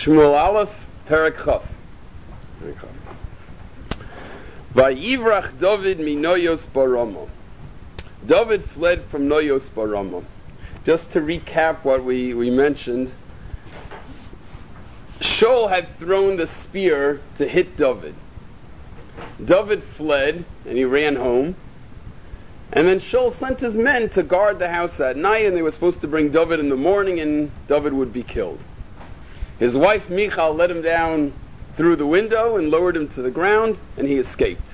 Shmuel Aleph, Perek Chaf. Vayivrach David mi Noyos Barama. David fled from Noyos Barama. Just to recap what we mentioned, Shaul had thrown the spear to hit David. David fled and he ran home. And then Shaul sent his men to guard the house at night, and they were supposed to bring David in the morning, and David would be killed. His wife Michal let him down through the window and lowered him to the ground, and he escaped.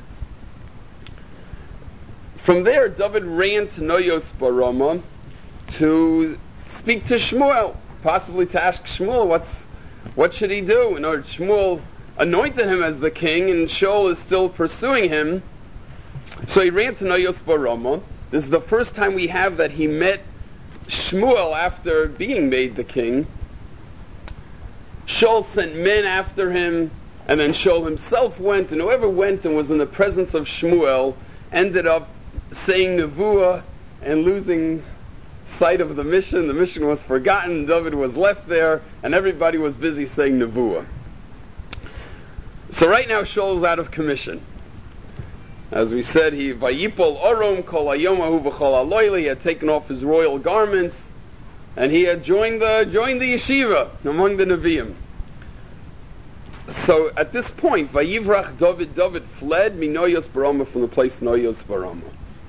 From there, David ran to Noyos Barama to speak to Shmuel, possibly to ask Shmuel what should he do. In order, Shmuel anointed him as the king, and Shaul is still pursuing him. So he ran to Noyos Barama. This is the first time we have that he met Shmuel after being made the king. Shaul sent men after him, and then Shaul himself went, and whoever went and was in the presence of Shmuel ended up saying Nevuah and losing sight of the mission. The mission was forgotten, David was left there, and everybody was busy saying Nevuah. So right now Shaul's out of commission. As we said, he Vayipol Orom Kol Hayomahu V'Chol Aloyli, he had taken off his royal garments, and he had joined the yeshiva among the Nevi'im. So at this point, Vayivrach David fled Minoyos Barama, from the place Noyos Barama.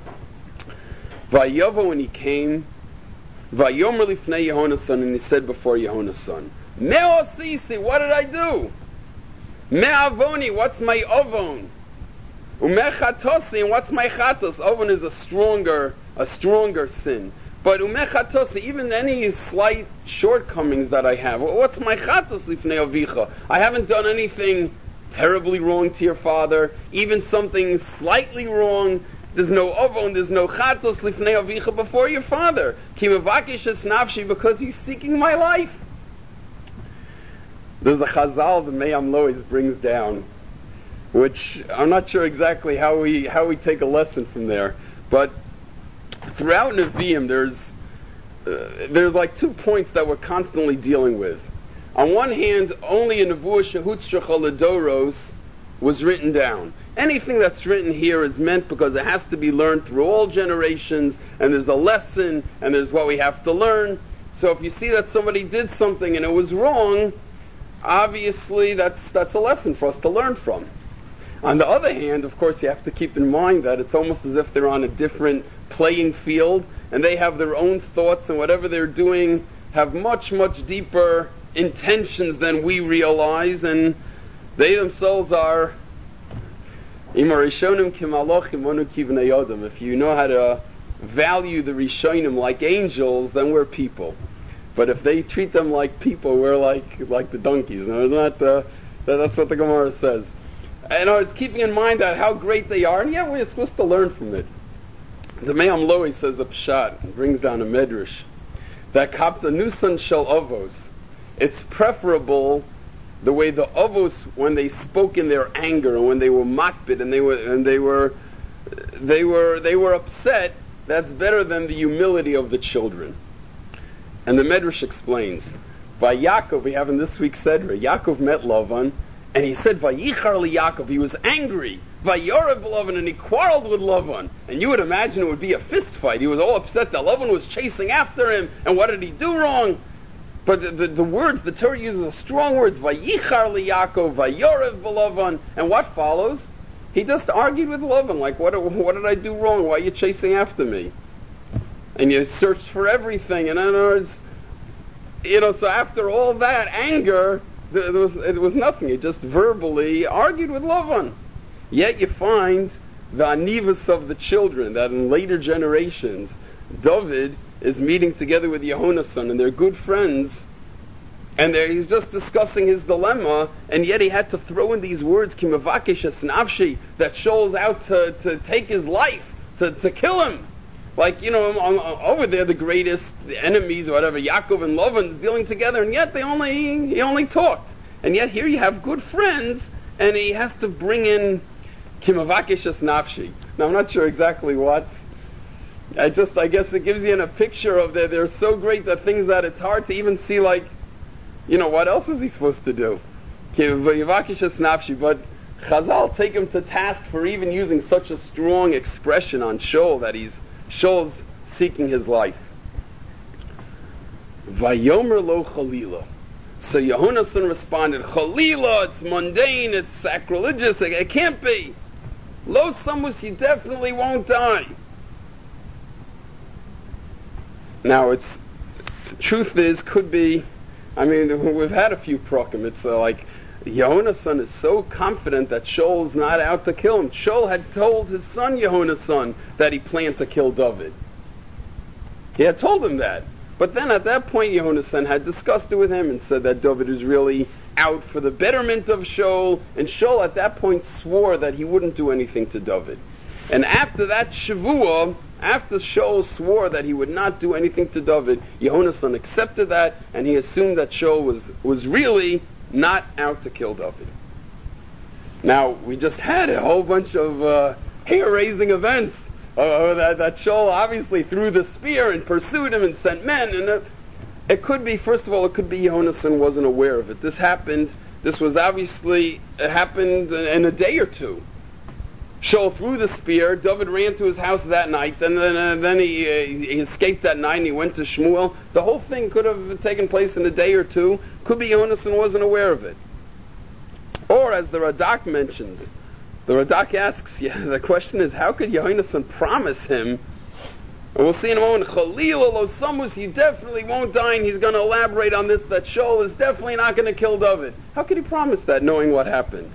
Vayovo, when he came, Vayomer Lifnei Yehonasan, and he said before Yehonasan, Me'osisi, what did I do? Me'avoni, what's my ovon? Umechatosi, and what's my chatos? Ovon is a stronger sin. But umechatosi, even any slight shortcomings that I have, what's my chatos lifnei avicha? I haven't done anything terribly wrong to your father, even something slightly wrong. There's no ovon, there's no chatos lifnei avicha before your father. Ki mevakish es nafshi, because he's seeking my life. There's a chazal the Me'am Lois brings down, which I'm not sure exactly how we take a lesson from there, but throughout Nevi'im there's like 2 points that we're constantly dealing with. On one hand, only a Nevuah Shehut Shechol Adoros was written down. Anything that's written here is meant because it has to be learned through all generations, and there's a lesson, and there's what we have to learn. So if you see that somebody did something and it was wrong, obviously that's a lesson for us to learn from. On the other hand, of course, you have to keep in mind that it's almost as if they're on a different playing field, and they have their own thoughts, and whatever they're doing have much, much deeper intentions than we realize, and they themselves are if you know how to value the Rishonim like angels, then we're people. But if they treat them like people, we're like the donkeys. No, that's what the Gemara says. And it's keeping in mind that how great they are, and we're supposed to learn from it. The Me'am Lois says a pshat, and brings down a medrash, that kapta nusan shel avos. It's preferable the way the avos, when they spoke in their anger, and when they were makbid, and they were upset. That's better than the humility of the children. And the medrash explains, by Yaakov, we have in this week's Sedra, Yaakov met Lavan, and he said, Vayichar li Yaakov, he was angry, Vayorev Lavan, and he quarreled with Lavan. And you would imagine it would be a fist fight. He was all upset that Lavan was chasing after him, and what did he do wrong? But the words, the Torah uses strong words, Vayichar li Yaakov, Vayorev Lavan, and what follows? He just argued with Lavan, like, what did I do wrong? Why are you chasing after me? And you searched for everything, and in other words, so after all that anger, it was nothing. He just verbally argued with Lavan. Yet you find the anivus of the children, that in later generations, David is meeting together with Yehonasan, and they're good friends, and he's just discussing his dilemma, and yet he had to throw in these words, Ki mevakish es nafshi, that Shaul's out to take his life, to kill him. Like, over there, the greatest enemies, or whatever, Yaakov and Lavan is dealing together, and yet he only talked. And yet here you have good friends, and he has to bring in Ki mevakish es nafshi. Now, I'm not sure exactly what. I guess it gives you a picture of they're so great that things that it's hard to even see, like, what else is he supposed to do? But Chazal take him to task for even using such a strong expression on Shaul that Shaul's seeking his life. Vayomer lo Chalila. So Yehonasan responded, Chalila, it's mundane, it's sacrilegious, it can't be. Lo Samus, you definitely won't die. Now, the truth is, could be, we've had a few prokim. It's like, Yehonasan is so confident that Shaul's not out to kill him. Shaul had told his son Yehonasan that he planned to kill David. He had told him that. But then at that point Yehonasan had discussed it with him and said that David is really out for the betterment of Shaul. And Shaul at that point swore that he wouldn't do anything to David. And after that Shavuah, after Shaul swore that he would not do anything to David, Yehonasan accepted that and he assumed that Shaul was really not out to kill David. Now, we just had a whole bunch of hair-raising events. That Shaul obviously threw the spear and pursued him and sent men. And it could be, first of all, it could be Yehonasan wasn't aware of it. It happened in a day or two. Shaul threw the spear, David ran to his house that night, and then he escaped that night and he went to Shmuel. The whole thing could have taken place in a day or two. Could be Yehonasan wasn't aware of it. Or, as the Radak mentions, the Radak asks, the question is, how could Yehonasan promise him, and we'll see in a moment, Chalil lo Samus, he definitely won't die, and he's going to elaborate on this, that Shaul is definitely not going to kill David. How could he promise that, knowing what happened?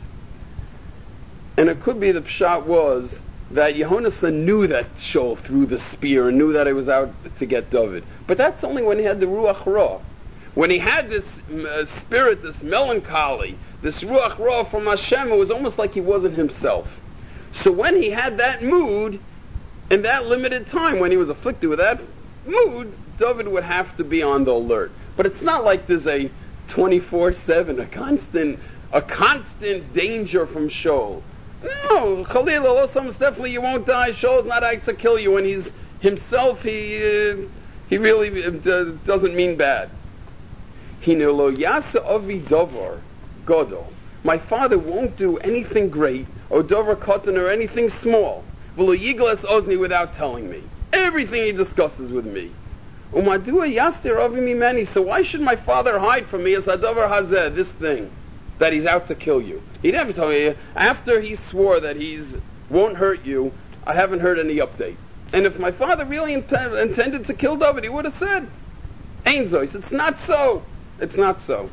And it could be the pshat was that Yehonasan knew that Shaul threw the spear and knew that he was out to get David. But that's only when he had the Ruach Ra. When he had this spirit, this melancholy, this Ruach Ra from Hashem, it was almost like he wasn't himself. So when he had that mood, in that limited time, when he was afflicted with that mood, David would have to be on the alert. But it's not like there's a 24/7, a constant danger from Shaul. No, Khalil, Allah definitely you won't die. Shaul's not out to kill you, and he's himself. He really doesn't mean bad. Hinelo yasa avi davar godol. My father won't do anything great or davar katan or anything small. V'lo yiglas ozni without telling me. Everything he discusses with me. Umadua yaster avi mimeni. So why should my father hide from me as hadavar hazeh, this thing? That he's out to kill you. He never told me. After he swore that he's won't hurt you, I haven't heard any update. And if my father really intended to kill David, he would have said, Ein zois, it's not so. It's not so.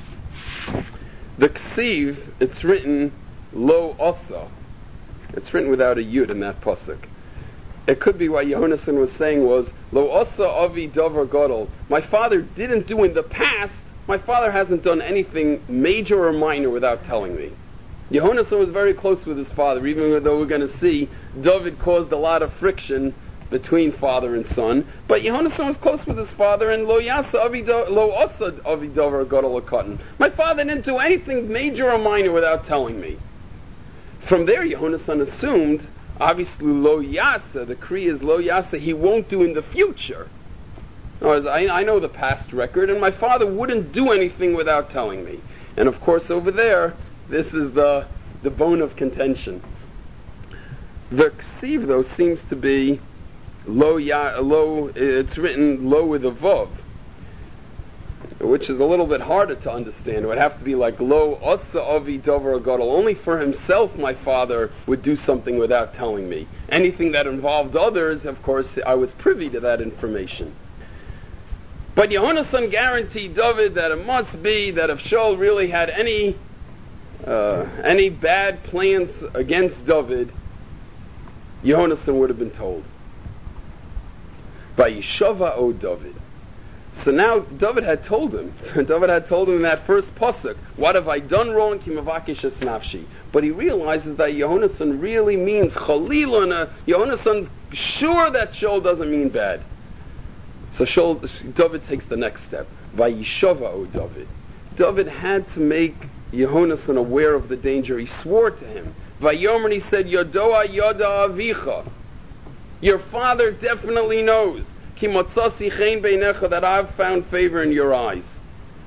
The ksiv, it's written lo osa. It's written without a yud in that pasuk. It could be what Yehonasan was saying was, lo osa avi davar gadol. My father didn't do in the past. My father hasn't done anything major or minor without telling me. Yehonasan was very close with his father, even though we're going to see David caused a lot of friction between father and son. But Yehonasan was close with his father, and lo asa avi davar gadol akatan. My father didn't do anything major or minor without telling me. From there, Yehonasan assumed, obviously lo yasa, the Kri is lo yasa, he won't do in the future. I know the past record, and my father wouldn't do anything without telling me. And of course, over there, this is the bone of contention. The ksiv, though, seems to be lo. It's written lo with a vav, which is a little bit harder to understand. It would have to be like lo asa avi davar gadol. Only for himself, my father would do something without telling me. Anything that involved others, of course, I was privy to that information. But Yehonasan guaranteed David that it must be that if Shaul really had any bad plans against David, Yehonasan would have been told. Vayishava o David. So now David had told him. David had told him in that first pasuk, what have I done wrong? Ki mavakish es nafshi. But he realizes that Yehonasan really means Chalilun. Yehonasan's sure that Shaul doesn't mean bad. So David takes the next step. Vayishava o David. David had to make Yehonasan aware of the danger. He swore to him. Vayomer, he said, Yodoa yoda avicha. Your father definitely knows. Ki motzasi chen beinecha, that I've found favor in your eyes.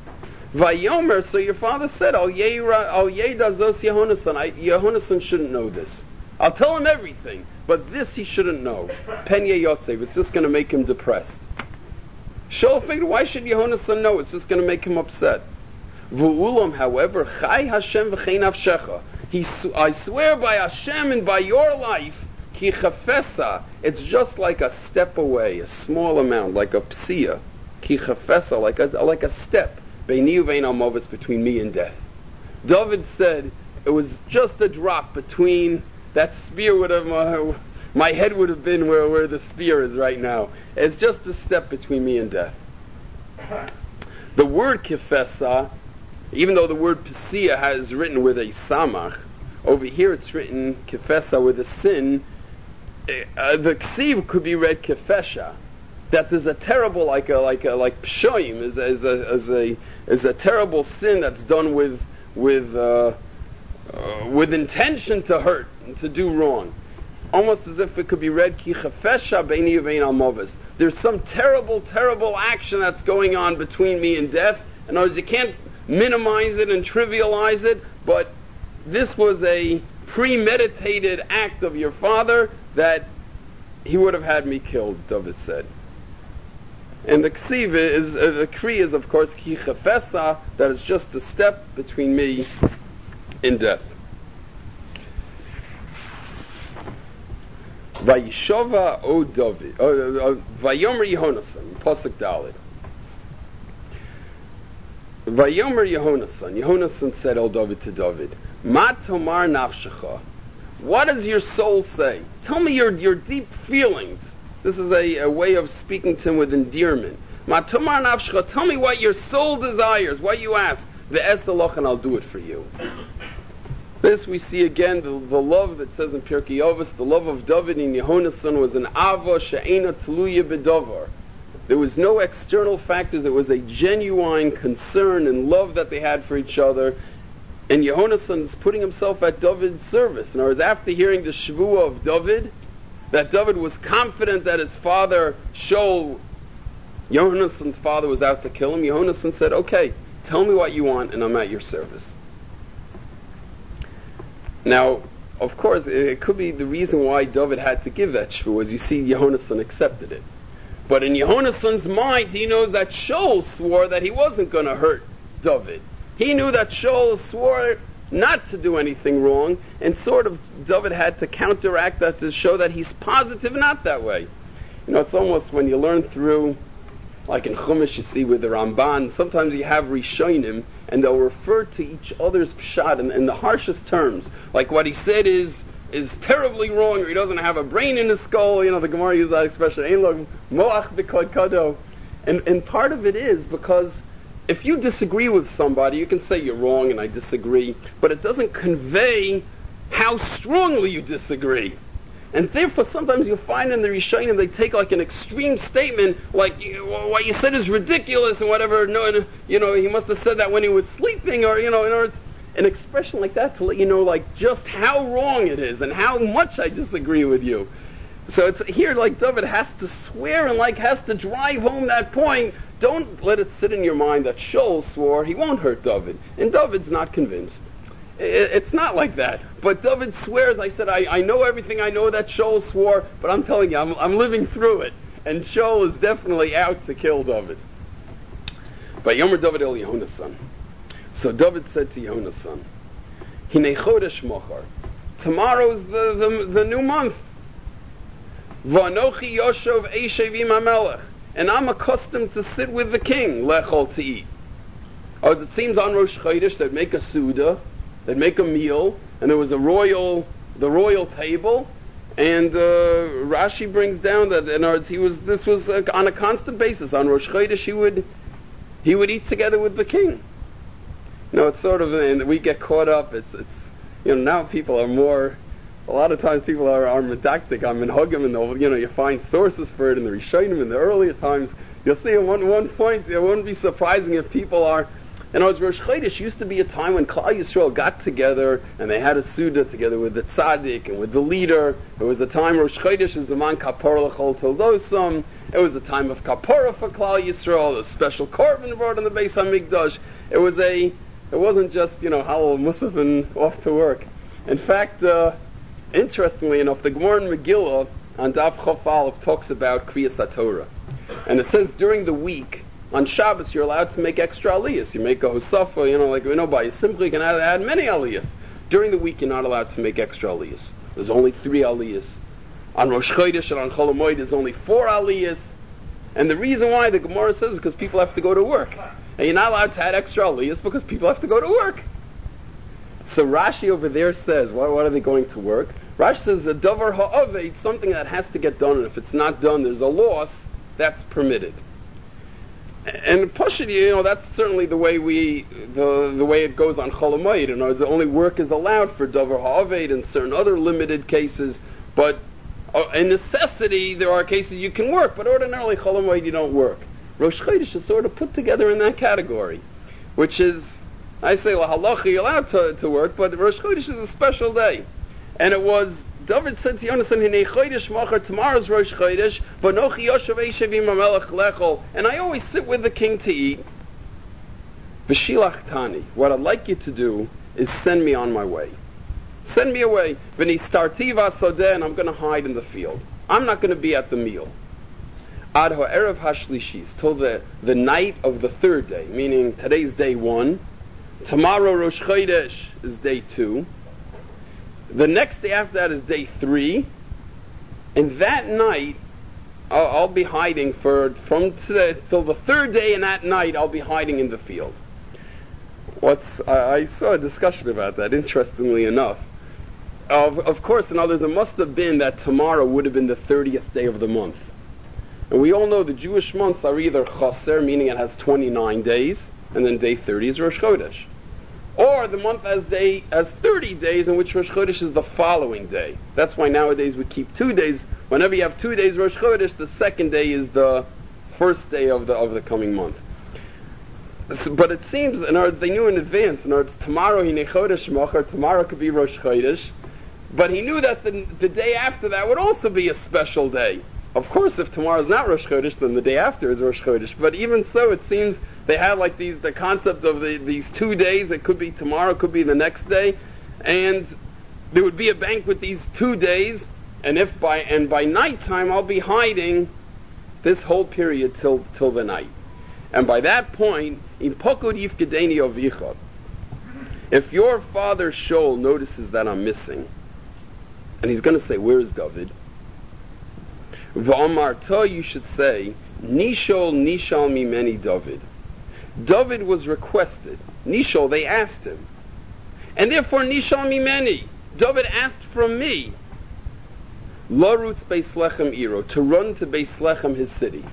Vayomer, so your father said, Al Yeda Zos Yehonasan. Yehonasan shouldn't know this. I'll tell him everything, but this he shouldn't know. Penye Yotzev, it's just going to make him depressed. Shaul figured, why should Yehonasan know? It's just going to make him upset. V'ulam, however, Chai Hashem v'chei nafshecha. I swear by Hashem and by your life, ki chafesa, it's just like a step away, a small amount, like a psia. Ki chafesa, like a step. Beini uvein al-movis, between me and death. David said, it was just a drop between, that spear would have, my head would have been where the spear is right now. It's just a step between me and death. The word kifesa, even though the word pisia is written with a samach, over here it's written kifesa with a sin. The ksiv could be read kifesha. That there's a terrible, like pshoim is a terrible sin that's done with intention to hurt and to do wrong. Almost as if it could be read ki chafesha beini uvein al movis. There's some terrible action that's going on between me and death. In other words, you can't minimize it and trivialize it, but this was a premeditated act of your father that he would have had me killed, David said. And the ksiv is, the kri is of course ki chafesa, that is just a step between me and death. Vayishova o David, Vayomer Yehonasan, Pasuk Dalet. Vayomer Yehonasan said, O David, to David, Ma tomar nafshecha, what does your soul say? Tell me your deep feelings. This is a way of speaking to him with endearment. Ma tomar nafshecha, tell me what your soul desires, what you ask. Ve'esalach, and I'll do it for you. This we see again, the love that says in Pirkei Avos, the love of David and Yehonasan was an ava she'ena tluya b'davar. There was no external factors, it was a genuine concern and love that they had for each other. And Yehonasan is putting himself at David's service. In other words, after hearing the Shavua of David, that David was confident that his father, Shaul, Yehonasan's father, was out to kill him, Yehonasan said, okay, tell me what you want and I'm at your service. Now, of course, it could be the reason why David had to give that shvu, as you see, Yehonasan accepted it. But in Yehonasan's mind, he knows that Shaul swore that he wasn't going to hurt David. He knew that Shaul swore not to do anything wrong, and sort of David had to counteract that to show that he's positive not that way. You know, it's almost when you learn through, like in Chumash you see with the Ramban, sometimes you have Rishonim, and they'll refer to each other's pshat in the harshest terms. Like what he said is terribly wrong, or he doesn't have a brain in his skull. You know, the Gemara uses that expression, Ein lo moach b'kod kado. And part of it is because if you disagree with somebody, you can say you're wrong and I disagree, but it doesn't convey how strongly you disagree. And therefore, sometimes you'll find in the Rishonim they take like an extreme statement, like what you said is ridiculous and whatever. No, you know, he must have said that when he was sleeping, or in other words, an expression like that to let you know, like just how wrong it is and how much I disagree with you. So it's here, like David has to swear and like has to drive home that point. Don't let it sit in your mind that Shaul swore he won't hurt David, and David's not convinced. It's not like that. But David swears, I said, I know everything I know that Shaul swore, but I'm telling you, I'm living through it. And Shaul is definitely out to kill David. But Yomer David el Yehonasan. So David said to Yehonasan, Hinei chodesh mochar. Tomorrow's the new month. V'anochi yoshov eishev im hamelech. And I'm accustomed to sit with the king, lechol, to eat. As it seems on Rosh Chodesh, they'd make a Suda, they'd make a meal, and there was the royal table, and Rashi brings down that this was on a constant basis. On Rosh Chodesh, he would eat together with the king. You know, it's sort of, and we get caught up. It's now people are more. A lot of times people are medactic on minhagim, and you find sources for it in the Rishonim in the earlier times. You'll see at one point, it wouldn't be surprising if people are. And Rosh Chodesh used to be a time when Klal Yisrael got together and they had a Suda together with the tzaddik and with the leader. It was the time Rosh Chodesh is the man kapara l'chol toldosam. It was the time of kapara for Klal Yisrael, a special korban brought in the Beis HaMikdash. It wasn't just, Halal Musaf and off to work. In fact, interestingly enough, the Gemara in Megillah on Daf Chof Aleph talks about Kriyas HaTorah. And it says during the week, on Shabbos, you're allowed to make extra aliyahs. You make a hosafa, like we know by simply you can add many aliyahs. During the week, you're not allowed to make extra aliyahs. There's only 3 aliyahs. On Rosh Chodesh and on Chol Hamoed, there's only 4 aliyahs. And the reason why the Gemara says is because people have to go to work. And you're not allowed to add extra aliyahs because people have to go to work. So Rashi over there says, what are they going to work? Rashi says, a davar ha'aved, something that has to get done, and if it's not done, there's a loss, that's permitted. And Pashut, that's certainly the way the way it goes on Chol Hamoed. The only work is allowed for davar ha'aved and certain other limited cases, but in necessity, there are cases you can work, but ordinarily Chol Hamoed you don't work. Rosh Chodesh is sort of put together in that category, which is, I say, halacha, you're allowed to work, but Rosh Chodesh is a special day. And it was, David said to Yonasan, Hinei Chodesh Machar, tomorrow's Rosh Chodesh, V'nochi Yoshev Eishev Im HaMelech Lechol, and I always sit with the king to eat. V'shilach tani, what I'd like you to do is send me on my way. Send me away. V'ni starti v'asodeh, and I'm going to hide in the field. I'm not going to be at the meal. Ad ha'erev hashlishi, till the night of the 3rd day, meaning today's day 1. Tomorrow Rosh Chodesh is day 2. The next day after that is day 3. And that night, I'll be hiding from today till the 3rd day, and that night I'll be hiding in the field. I saw a discussion about that, interestingly enough. Of course, in others, it must have been that tomorrow would have been the 30th day of the month. And we all know the Jewish months are either chaser, meaning it has 29 days, and then day 30 is Rosh Chodesh. Or the month has 30 days, in which Rosh Chodesh is the following day. That's why nowadays we keep 2 days. Whenever you have 2 days Rosh Chodesh, the 2nd day is the 1st day of the coming month. But it seems, in other words, they knew in advance. In other words, tomorrow Hinei Chodesh Machar, tomorrow could be Rosh Chodesh. But he knew that the day after that would also be a special day. Of course, if tomorrow is not Rosh Chodesh, then the day after is Rosh Chodesh. But even so, it seems they had like the concept of these 2 days. It could be tomorrow, it could be the next day, and there would be a banquet these 2 days. And by nighttime, I'll be hiding this whole period till the night. And by that point, in pokud yifkedeni avicha, if your father Shaul notices that I'm missing, and he's going to say, "Where's David?" V'amarta, you should say, Nishol nishal mimeni David. David was requested. Nishol, they asked him. And therefore, nishal mimeni. David asked from me. Larutz Beis Lechem Iro, to run to Beis Lechem, his city.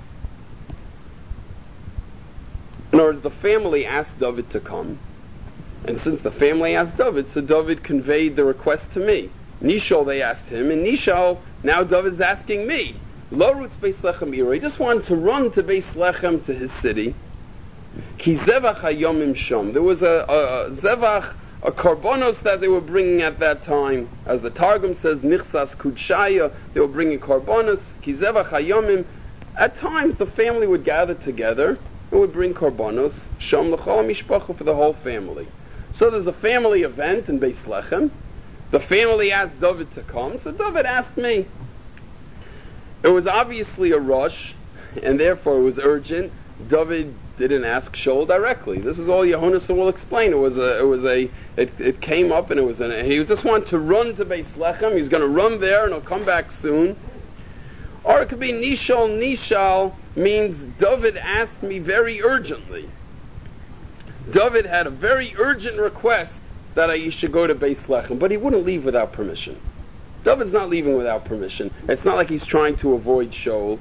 In other words, the family asked David to come. And since the family asked David, so David conveyed the request to me. Nishol, they asked him, and Nishol, now David's asking me. Larutz Beis Lechem Iro. He just wanted to run to Beis Lechem, to his city. Ki zevach hayomim sham. There was a zevach, a karbonos that they were bringing at that time. As the Targum says, nichsas kudshaya, they were bringing karbonos. Ki zevach hayomim. At times, the family would gather together and would bring karbonos. Sham l'chol mishpacha, for the whole family. So there's a family event in Beis Lechem. The family asked David to come, so David asked me. It was obviously a rush, and therefore it was urgent. David didn't ask Shaul directly. This is all Yehonasan will explain. It came up, and he just wanted to run to Beis Lechem. He's going to run there, and he'll come back soon. Or it could be Nishal means David asked me very urgently. David had a very urgent request that I should go to Beis Lechem, but he wouldn't leave without permission. David's not leaving without permission. It's not like he's trying to avoid Shaul.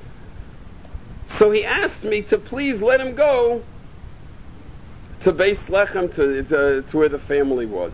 So he asked me to please let him go to Beis Lechem, to where the family was.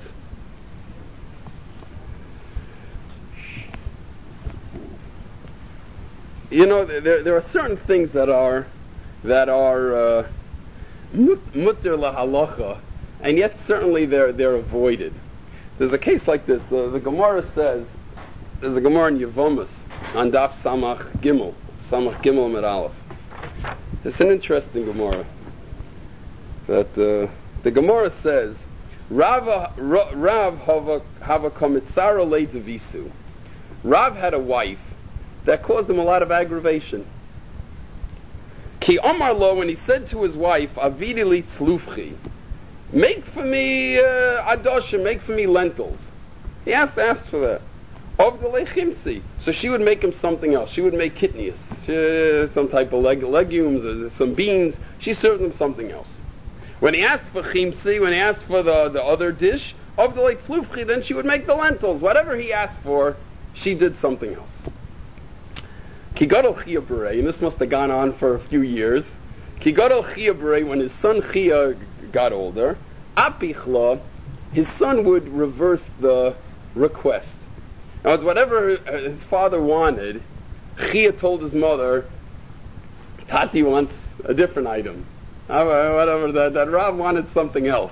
There are certain things that are mutter lahalacha, and yet certainly they're avoided. There's a case like this. The Gemara says, there's a Gemara in Yevomus on Daf Samach Gimel Med Aleph. It's an interesting Gemara. that the Gemara says, Rav hava komitzara leidzavisu. Rav had a wife that caused him a lot of aggravation. Ki Omar lo, when he said to his wife, Avidi li tzlufchi, make for me adosha, make for me lentils. He asked for that. Of the lechimsi. So she would make him something else. She would make kitnius, some type of legumes, or some beans. She served him something else. When he asked for chimsi, when he asked for the other dish, of the tzlufchi, then she would make the lentils. Whatever he asked for, she did something else. Ki gadol Chia Berei, and this must have gone on for a few years. Ki gadol Chia Berei, when his son Chia got older, apichla, his son would reverse the request. Now, it's whatever his father wanted. Chia told his mother, Tati wants a different item. Whatever, that Rav wanted something else.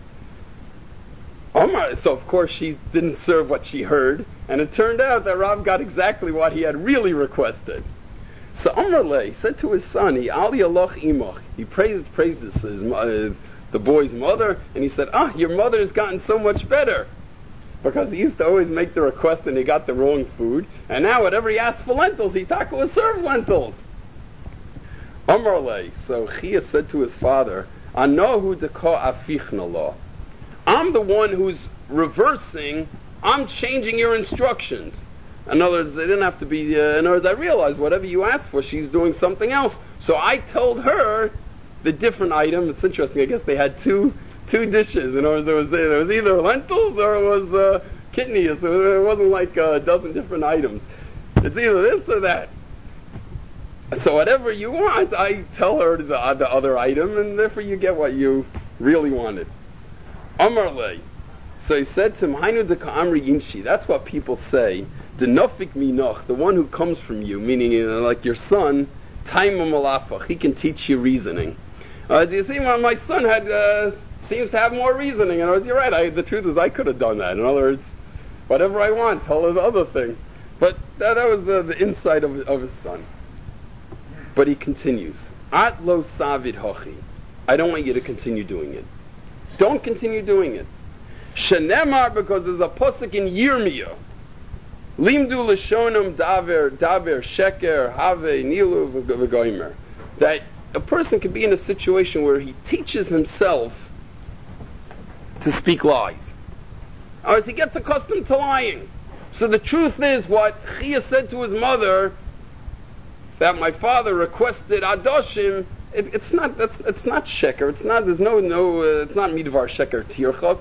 So of course she didn't serve what she heard, and it turned out that Rav got exactly what he had really requested. So Amrle said to his son, he praised the boy's mother, and he said, your mother has gotten so much better. Because he used to always make the request and he got the wrong food, and now whatever he asked for lentils, he was served lentils. Amrle, so Chia said to his father, Anohu deka afichna lo. I'm the one who's reversing, I'm changing your instructions. In other words, they didn't have to be, in other words, I realized whatever you asked for, she's doing something else. So I told her the different item. It's interesting, I guess they had two dishes. In other words, there was either lentils or it was kidneys. So it wasn't like a dozen different items. It's either this or that. So whatever you want, I tell her the other item, and therefore you get what you really wanted. Amarle. So he said to him, Hainu deka amri yinshi. That's what people say. The nofik minoch, the one who comes from you, meaning like your son, taima malafach. He can teach you reasoning. As you see, my son seems to have more reasoning. In other words, you're right. The truth is, I could have done that. In other words, whatever I want, tell her the other thing. But that was the insight of his son. But he continues, At lo savid hochi. I don't want you to continue doing it. Don't continue doing it. Shenemar, because there's a pasuk in Yirmiyah. Limdu l'shonam daver sheker have nilu v'goymer. That a person can be in a situation where he teaches himself to speak lies. Or as he gets accustomed to lying. So the truth is what Chia said to his mother, that my father requested adoshim. It's not sheker. It's not. There's no. It's not midvar sheker tirchok.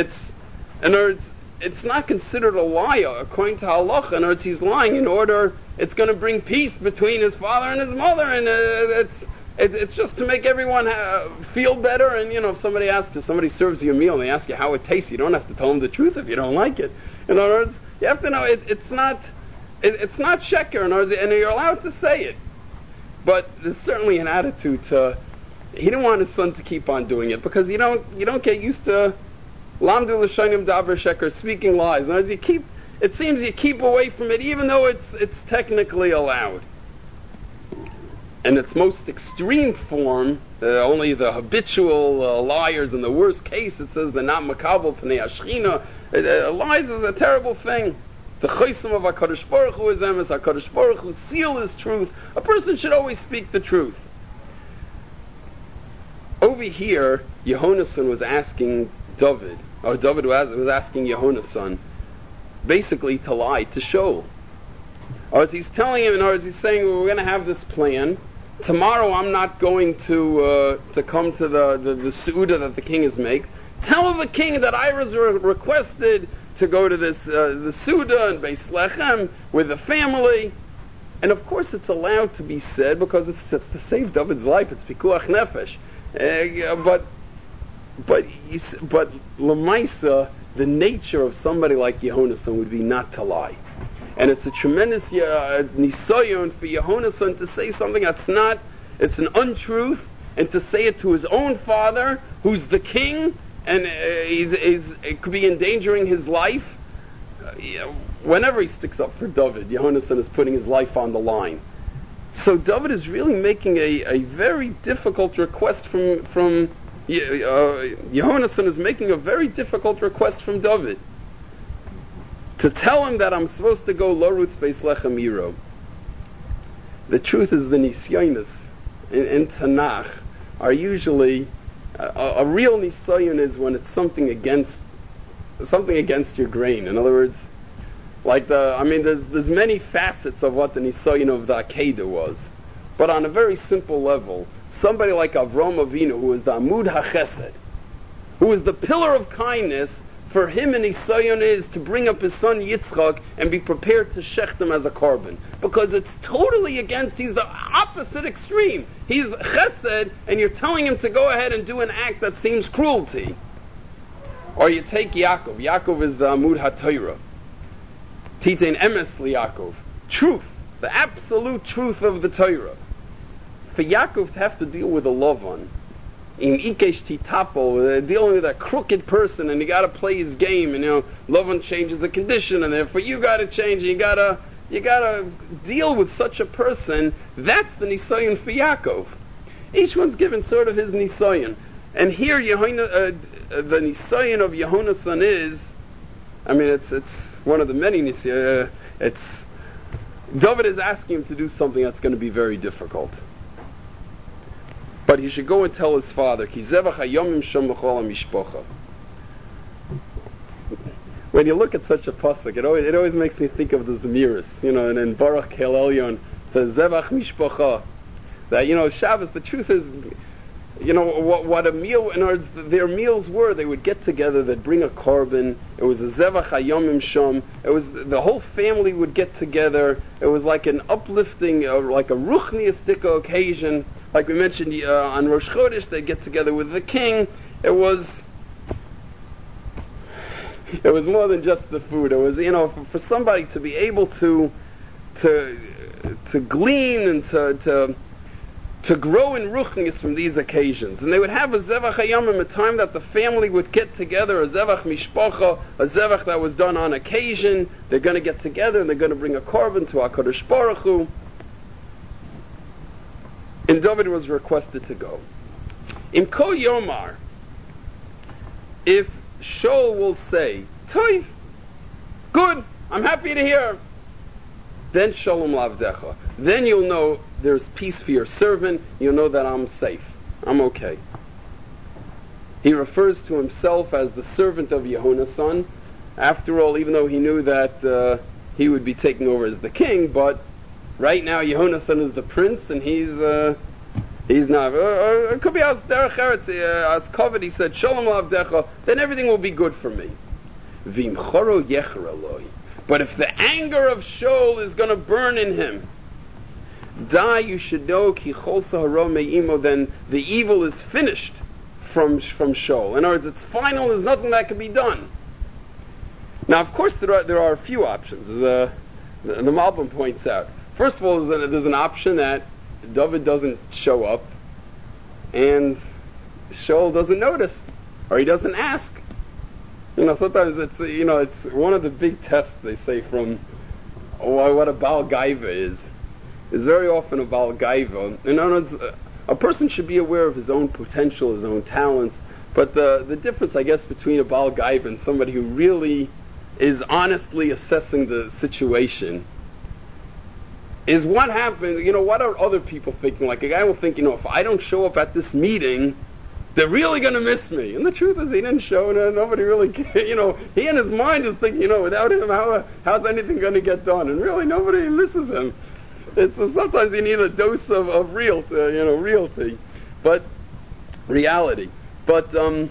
It's not considered a liar according to halacha. In other words, he's lying in order. It's going to bring peace between his father and his mother, and it's just to make everyone feel better. And if somebody serves you a meal and they ask you how it tastes, you don't have to tell them the truth if you don't like it. In other words, you have to know it's not sheker. In other words, and you're allowed to say it. But there's certainly an attitude to. He didn't want his son to keep on doing it because you don't get used to lamdu l'shonim davar sheker, speaking lies. And as it seems you keep away from it, even though it's technically allowed. In its most extreme form, only the habitual liars. In the worst case, it says they're not makabel pnei hashchina. Lies is a terrible thing. The chaysim of HaKadosh Baruch Hu is emes. HaKadosh Baruch Hu seal is truth. A person should always speak the truth. Over here, Yehonasan was asking David was asking Yehonasan, basically to lie to Shaul. Or as he's telling him, or as he's saying, we're going to have this plan. Tomorrow I'm not going to come to the Su'udah that the king is making. Tell the king that I was requested to go to this the Suda and Beis Lechem with the family, and of course it's allowed to be said because it's to save David's life. It's pikuach nefesh, but lemaisa, the nature of somebody like Yehonasan would be not to lie, and it's a tremendous nisayon for Yehonasan to say something that's not. It's an untruth, and to say it to his own father, who's the king. And it could be endangering his life. Whenever he sticks up for David, Yehonasan is putting his life on the line. So David is really making a very difficult request from Yehonasan is making a very difficult request from David to tell him that I'm supposed to go Lorutz Beis Lechem Yiro. The truth is the Nisyonis in Tanakh are usually a real Nisayon is when it's something against your grain. In other words, like there's many facets of what the Nisayon of the Akedah was, but on a very simple level, somebody like Avram Avinu, who is the Amud HaChesed, who is the pillar of kindness, for him and Nisayon is to bring up his son Yitzchak and be prepared to shecht him as a korban. Because it's totally against, he's the opposite extreme. He's chesed, and you're telling him to go ahead and do an act that seems cruelty. Or you take Yaakov. Yaakov is the Amud HaTorah. Titein Emes LiYaakov. Truth. The absolute truth of the Torah. For Yaakov to have to deal with a Lavan, in Ikesh Titapel, dealing with a crooked person, and you got to play his game, and Lavan changes the condition, and therefore you got to change. You got to deal with such a person. That's the Nisayon for Yaakov. Each one's given sort of his Nisayon, and here the Nisayon of Yehonasan is, it's one of the many Nisayon. David is asking him to do something that's going to be very difficult. But he should go and tell his father, Ki zevach hayomim shom b'chol hamishpocha. When you look at such a pasuk, it always makes me think of the Zemiris, and in Baruch Kel Elyon says zevach mishpocha. That Shabbos. The truth is, what a meal. In other words, their meals were. They would get together. They'd bring a korban. It was a zevach hayomim shom. It was the whole family would get together. It was like an uplifting, like a ruchniistic occasion. Like we mentioned on Rosh Chodesh, they'd get together with the king. It was more than just the food. It was, for somebody to be able to glean and to grow in ruchnius from these occasions. And they would have a zevach hayamim, a time that the family would get together, a zevach mishpacha, a zevach that was done on occasion. They're going to get together and they're going to bring a korban to HaKadosh Baruch Hu. And David was requested to go. In Kol Yomar, if Shaul will say, Toiv, good, I'm happy to hear, then Shalom Lavdecha. Then you'll know there's peace for your servant, you'll know that I'm safe, I'm okay. He refers to himself as the servant of Yehonasan. After all, even though he knew that he would be taking over as the king, but right now Yehonasan is the prince, and he's not. It could be as derech eretz, as Kovid, he said, Shalom Lavdecha, then everything will be good for me. Vim choro yecher eloi. But if the anger of Shaul is going to burn in him, you should know ki chol saharo me'imo, then the evil is finished from Shaul. In other words, it's final, there's nothing that can be done. Now, of course, there are a few options, as the Malbim points out. First of all, there's an option that David doesn't show up, and Shaul doesn't notice, or he doesn't ask. Sometimes it's one of the big tests they say from what a Baal Gaiva is very often a Baal Gaiva. In other words, a person should be aware of his own potential, his own talents, but the difference, I guess, between a Baal Gaiva and somebody who really is honestly assessing the situation is what happened, what are other people thinking? Like a guy will think, if I don't show up at this meeting, they're really going to miss me. And the truth is, he didn't show, and nobody really, he in his mind is thinking, without him, how's anything going to get done? And really, nobody misses him. Sometimes you need a dose of reality, but reality. But,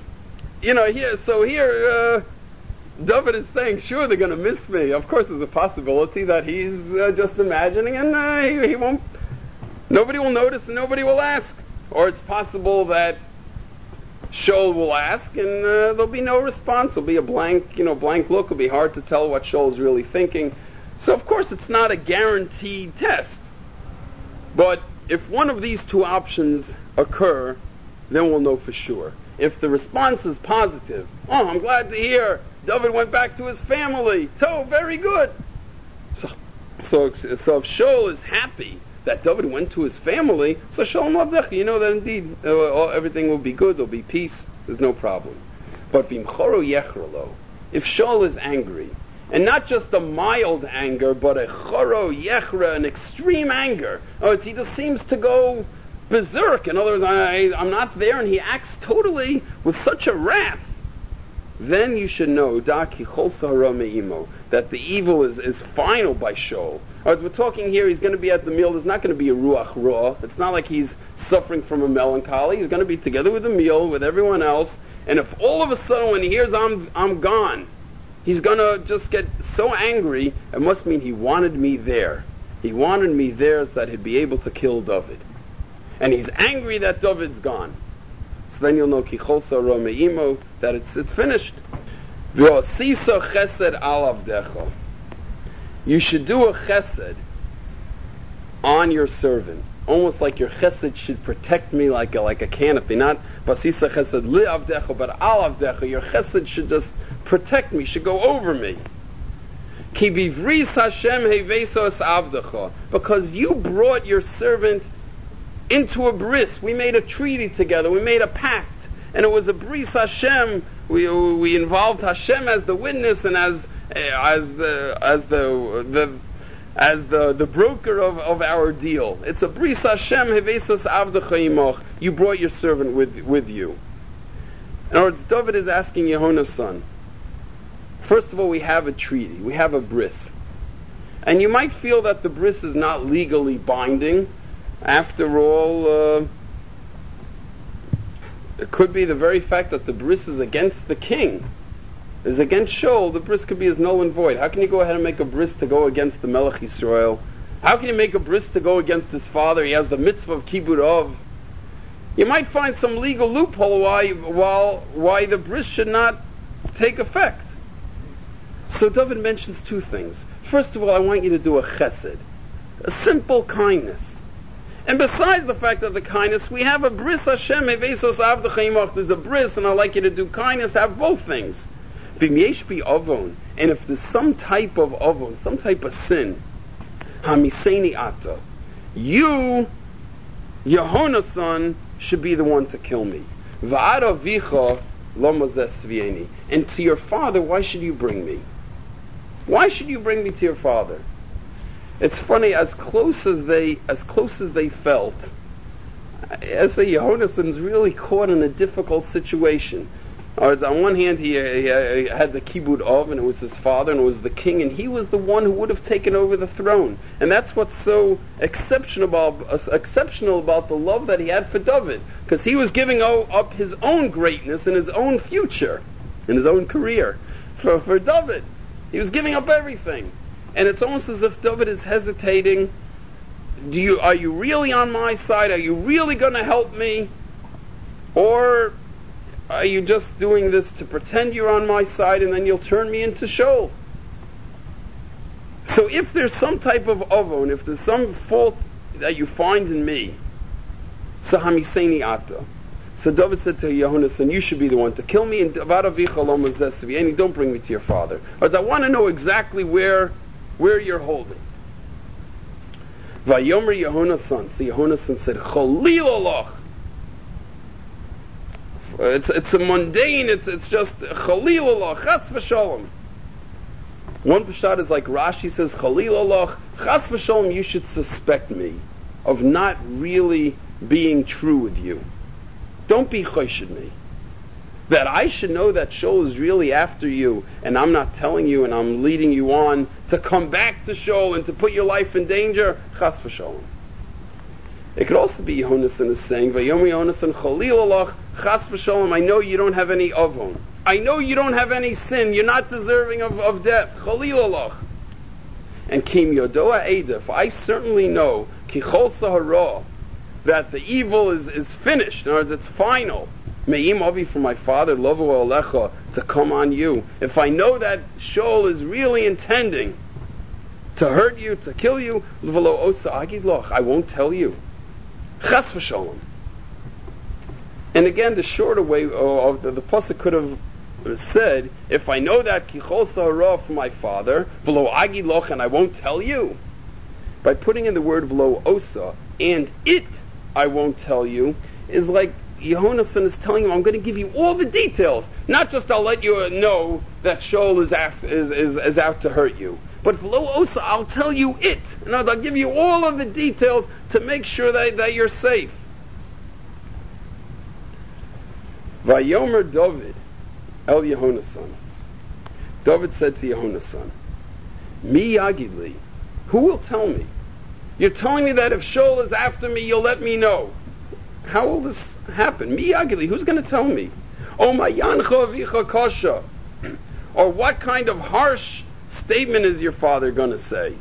here, David is saying, sure, they're going to miss me. Of course, there's a possibility that he's just imagining, and he won't. Nobody will notice, and nobody will ask. Or it's possible that Shaul will ask, and there'll be no response. There'll be a blank look. It'll be hard to tell what Shaul's really thinking. So, of course, it's not a guaranteed test. But if one of these two options occur, then we'll know for sure. If the response is positive, I'm glad to hear David went back to his family. So, very good. So if Shaul is happy that David went to his family, so Shalom Avdecha, you know that indeed everything will be good, there'll be peace, there's no problem. But Vimchoro Yechralo, if Shaul is angry, and not just a mild anger, but a choro yechra, an extreme anger, he just seems to go berserk. In other words, I'm not there, and he acts totally with such a wrath. Then you should know that the evil is final by Shaul. As we're talking here, he's going to be at the meal. There's not going to be a ruach ra. It's not like he's suffering from a melancholy. He's going to be together with the meal with everyone else. And if all of a sudden when he hears I'm gone, he's going to just get so angry, it must mean he wanted me there. He wanted me there so that he'd be able to kill David. And he's angry that David's gone. So then you'll know Kicholsa Romeimo, that it's finished. V'osisa chesed al avdecha. You should do a chesed on your servant. Almost like your chesed should protect me like a canopy. Not vasisa chesed li avdecha, but al avdecha. Your chesed should just protect me, should go over me. Ki bivris Hashem hevesos avdecha. Because you brought your servant into a bris. We made a treaty together. We made a pact. And it was a bris Hashem. We involved Hashem as the witness and as the broker of our deal. It's a bris Hashem hevesos avdecha imoch. You brought your servant with you. In other words, David is asking Yehona's son. First of all, we have a treaty. We have a bris. And you might feel that the bris is not legally binding. After all, it could be the very fact that the bris is against the king, is against Shaul. The bris could be as null and void. How can you go ahead and make a bris to go against the Melech Yisrael? How can you make a bris to go against his father? He has the mitzvah of kibbud av. You might find some legal loophole why the bris should not take effect. So David mentions two things. First of all, I want you to do a chesed, a simple kindness. And besides the fact of the kindness, we have a bris Hashem hevesos avdecha imoch. There's a bris, and I'd like you to do kindness, have both things. V'im yesh bi avon, and if there's some type of avon, some type of sin, hamiseni ata, you, Yehona's son, should be the one to kill me. V'ad avicha lo mozes v'yeni. And to your father, why should you bring me? Why should you bring me to your father? It's funny, as close as they felt, as Yehonason's really caught in a difficult situation. On one hand, he had the kibbud av, and it was his father, and it was the king, and he was the one who would have taken over the throne. And that's what's so exceptional about the love that he had for David, because he was giving up his own greatness and his own future, and his own career for David. He was giving up everything. And it's almost as if David is hesitating. Are you really on my side? Are you really going to help me? Or are you just doing this to pretend you're on my side and then you'll turn me into Shaul? So if there's some type of avon, if there's some fault that you find in me, so hamiseni ata. So David said to Yehonason, you should be the one to kill me, and don't bring me to your father. Because I want to know exactly where you're holding. Vayomer Yehonason. So Yehonason said, Chalil alach. It's a mundane, it's just Chalil alach, chas v'shalom. One pshat is like Rashi says, Chalil alach, chas v'shalom, you should suspect me of not really being true with you. Don't be choshed me. That I should know that Shaul is really after you, and I'm not telling you, and I'm leading you on to come back to Shaul and to put your life in danger. Chas v'shalom. It could also be Yehonason is saying, Vayom Yehonason Chalil alach chas v'shalom. I know you don't have any avon. I know you don't have any sin. You're not deserving of death. Chalil alach. And Kim Yodoa Eidef. I certainly know Kichol Sahara that the evil is finished. In other words, it's final. Me'im avi from my father, lovu alecha, to come on you. If I know that Shaul is really intending to hurt you, to kill you, v'lo osa agid loch, I won't tell you. Chas v'shalom. And again, the shorter way of the pasuk could have said, if I know that kichol sahara from my father, v'lo agid loch, and I won't tell you. by putting in the word v'lo osa, and it I won't tell you, is like Yehonasan is telling him, I'm going to give you all the details. Not just I'll let you know that Shaul is out to hurt you. But v'lo osa, I'll tell you it. In other words, I'll give you all of the details to make sure that you're safe. Vayomer David El Yehonasan. David said to Yehonasan, Mi yagidli, who will tell me? You're telling me that if Shaul is after me, you'll let me know. How will this happen? Mi yagidli, who's going to tell me? O mayancha avicha kasha. Or what kind of harsh statement is your father going to say?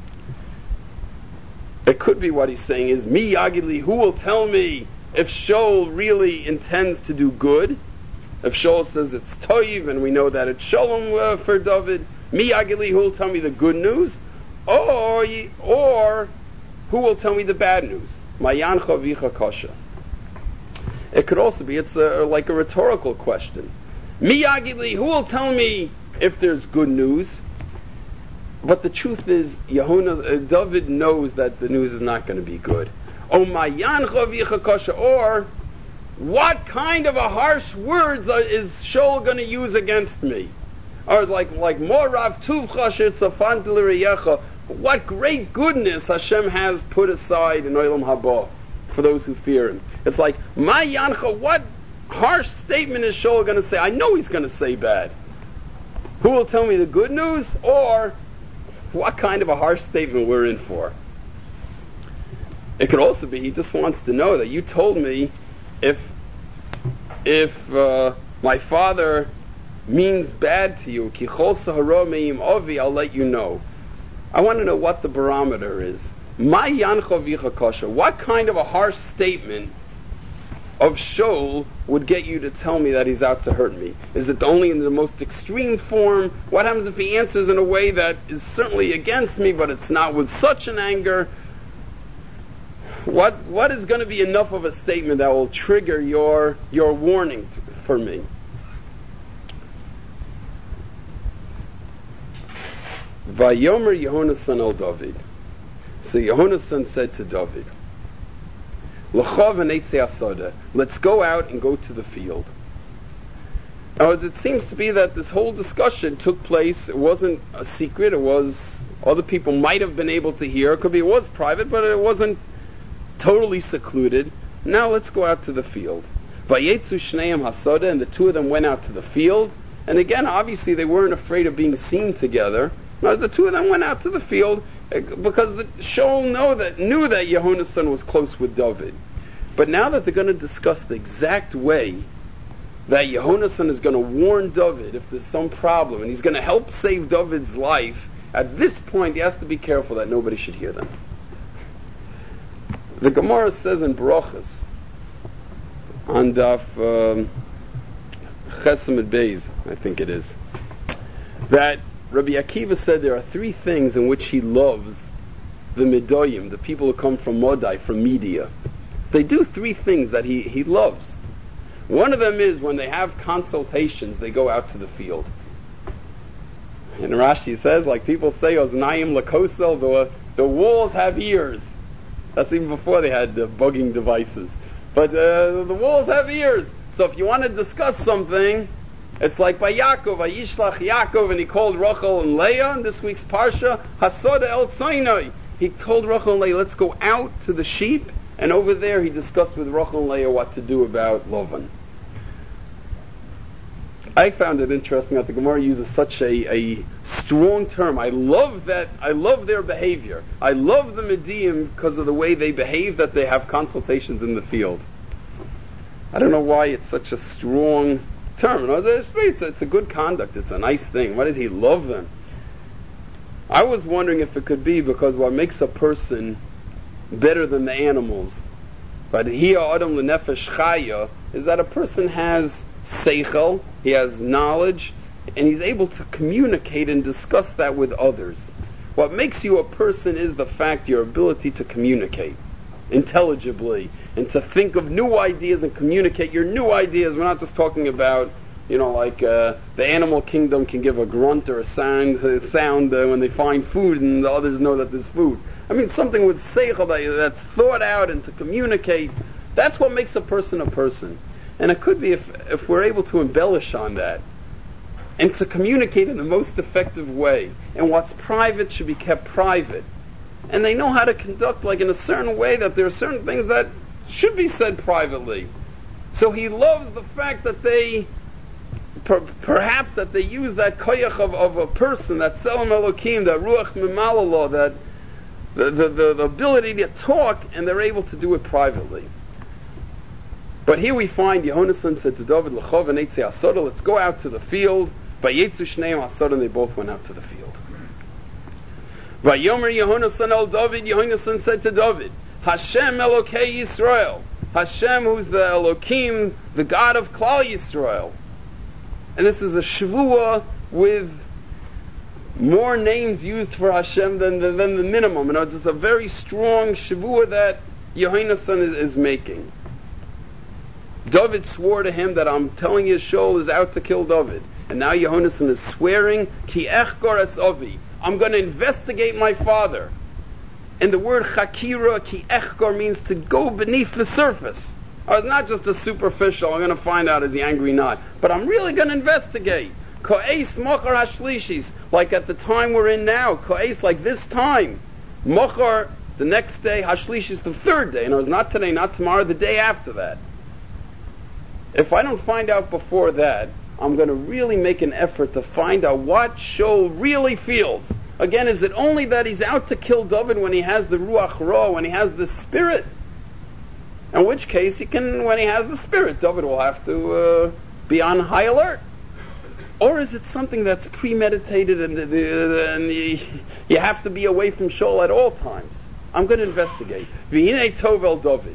It could be what he's saying is, Mi yagidli, who will tell me if Shaul really intends to do good? If Shaul says it's toiv, and we know that it's shalom for David, Mi yagidli, who will tell me the good news? Or who will tell me the bad news? Mayancha avicha kasha. It could also be, it's like a rhetorical question. Mi yagidli, who will tell me if there's good news? But the truth is, David knows that the news is not going to be good. O mayancha avicha kasha, or what kind of a harsh words is Shaul going to use against me? Or like Morav Tuvcha Shirtzafan L'Riyecha, what great goodness Hashem has put aside in Olam Haba for those who fear Him. It's like, my Yancha, what harsh statement is Shaul going to say? I know he's going to say bad. Who will tell me the good news? Or what kind of a harsh statement we're in for? It could also be he just wants to know that you told me if my father means bad to you, I'll let you know. I want to know what the barometer is. What kind of a harsh statement of Shaul would get you to tell me that he's out to hurt me? Is it only in the most extreme form? What happens if he answers in a way that is certainly against me, but it's not with such an anger? What is going to be enough of a statement that will trigger your warning for me? Vayomer Yehonasan el David. So Yehonasan said to David, let's go out and go to the field. Now, as it seems to be that this whole discussion took place, it wasn't a secret, it was, other people might have been able to hear, it could be it was private, but it wasn't totally secluded. Now let's go out to the field. Vayetzu shneim hasada, and the two of them went out to the field. And again, obviously they weren't afraid of being seen together. Now the two of them went out to the field because the Shaul knew that Yehonasan was close with David. But now that they're going to discuss the exact way that Yehonasan is going to warn David if there's some problem, and he's going to help save David's life, at this point he has to be careful that nobody should hear them. The Gemara says in Brachas, on Daf Chesamid Beis, I think it is, that Rabbi Akiva said there are three things in which he loves the Midoyim, the people who come from Modai, from Media. They do three things that he loves. One of them is when they have consultations, they go out to the field. And Rashi says, like people say, Oznayim lakosel, the walls have ears. That's even before they had bugging devices. But the walls have ears. So if you want to discuss something, it's like by Yaakov, Vayishlach Yaakov, and he called Rachel and Leah in this week's Parsha, Hasoda El Tzainai. He told Rachel and Leah, let's go out to the sheep, and over there he discussed with Rachel and Leah what to do about Lavan. I found it interesting that the Gemara uses such a strong term. I love their behavior. I love the Medium because of the way they behave, that they have consultations in the field. I don't know why it's such a strong term. It's a good conduct. It's a nice thing. Why did he love them? I was wondering if it could be because what makes a person better than the animals, but hiya adam lenefesh chaya, is that a person has seichel, he has knowledge, and he's able to communicate and discuss that with others. What makes you a person is the fact, your ability to communicate intelligibly and to think of new ideas and communicate your new ideas. We're not just talking about, like the animal kingdom can give a grunt or a sound when they find food, and the others know that there's food. I mean, something with seichel that's thought out and to communicate. That's what makes a person a person. And it could be if we're able to embellish on that and to communicate in the most effective way. And what's private should be kept private. And they know how to conduct like in a certain way that there are certain things that should be said privately. So he loves the fact that they perhaps that they use that koyach of a person, that Tselem Elokim, that Ruach Mimalalo, that the ability to talk, and they're able to do it privately. But here we find Yehonasan said to David, L'chov and Eitzi Asoda, let's go out to the field. Vayetzu Shneim Asoda, and they both went out to the field. Vayomer Yehonasan el David, Yehonasan said to David, Hashem Elokei Yisrael, Hashem who's the Elokim, the God of Klal Yisrael. And this is a Shavua with more names used for Hashem than the minimum. In other words, it's a very strong Shavua that Yehonasan is making. David swore to him that I'm telling you, Shaul is out to kill David. And now Yehonasan is swearing, Ki echkor es avi, I'm going to investigate my father. And the word chakira, ki echkor, means to go beneath the surface. It's not just a superficial, I'm going to find out is he angry or not. But I'm really going to investigate. Ko'es mochar hashlishis, like at the time we're in now. Ko'es, like this time. Mochar, the next day, hashlishis, the third day. And it was not today, not tomorrow, the day after that. If I don't find out before that, I'm going to really make an effort to find out what Shaul really feels. Again, is it only that he's out to kill David when he has the Ruach Ra, when he has the spirit? In which case, when he has the spirit, David will have to be on high alert. Or is it something that's premeditated and you have to be away from Shaul at all times? I'm going to investigate. V'hinei tov el David.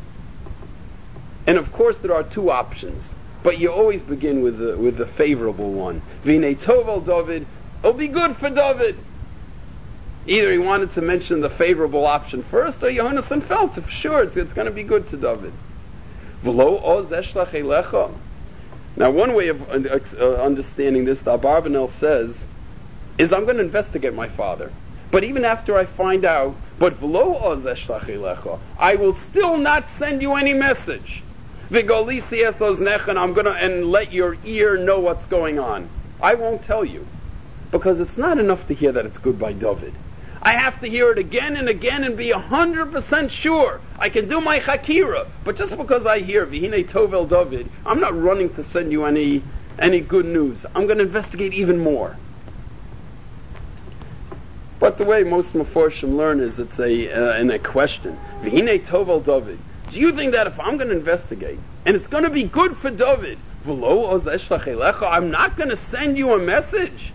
And of course there are two options, but you always begin with the favorable one. V'hinei tov el David, it'll be good for David. Either he wanted to mention the favorable option first, or Yehonasan felt for sure it's going to be good to David. V'lo oz eshlach elecha. Now one way of understanding this, the Abarbanel says, is I'm going to investigate my father. But even after I find out, but v'lo oz eshlach elecha, I will still not send you any message. V'golisi es oznecha, and I'm going to let your ear know what's going on. I won't tell you. Because it's not enough to hear that it's good by David. I have to hear it again and again and be 100% sure. I can do my chakira, but just because I hear V'hinei tov el David, I'm not running to send you any good news. I'm going to investigate even more. But the way most Meforshim learn is it's in a question. V'hinei tov el David. Do you think that if I'm going to investigate and it's going to be good for David, v'lo oz eshlach elecha, I'm not going to send you a message?